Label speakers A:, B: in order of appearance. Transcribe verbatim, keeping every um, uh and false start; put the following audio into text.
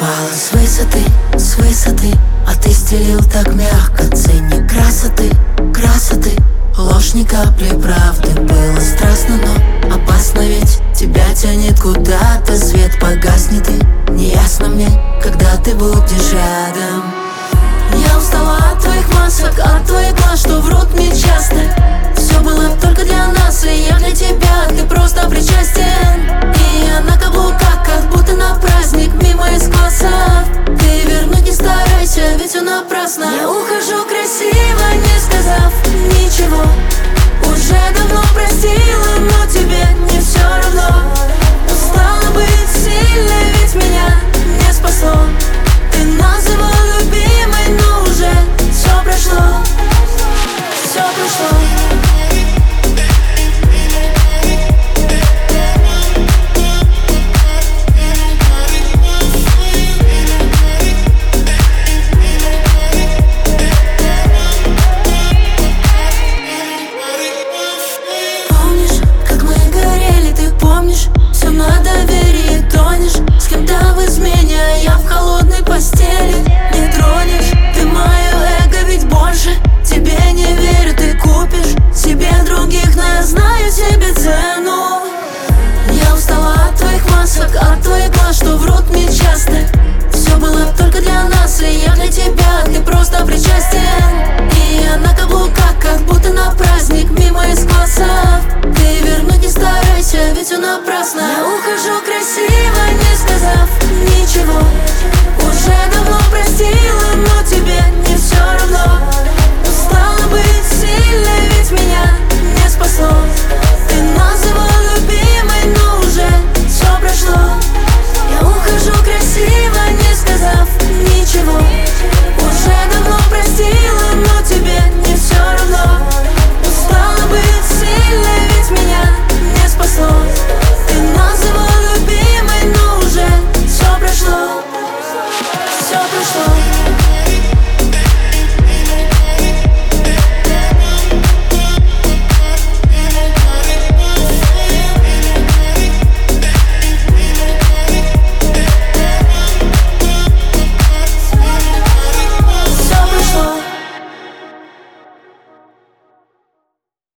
A: Упала с высоты, с высоты, а ты стелил так мягко. Ценник красоты, красоты, ложь ни капли правды. Было страстно, но опасно, ведь тебя тянет куда-то. Свет погаснет и неясно мне, когда ты будешь рядом. Я устала от твоих масок, от твоих глаз, что врут мне часто. Все было только для нас, и я для тебя, ты просто причастен. И я на каблуках, как будто на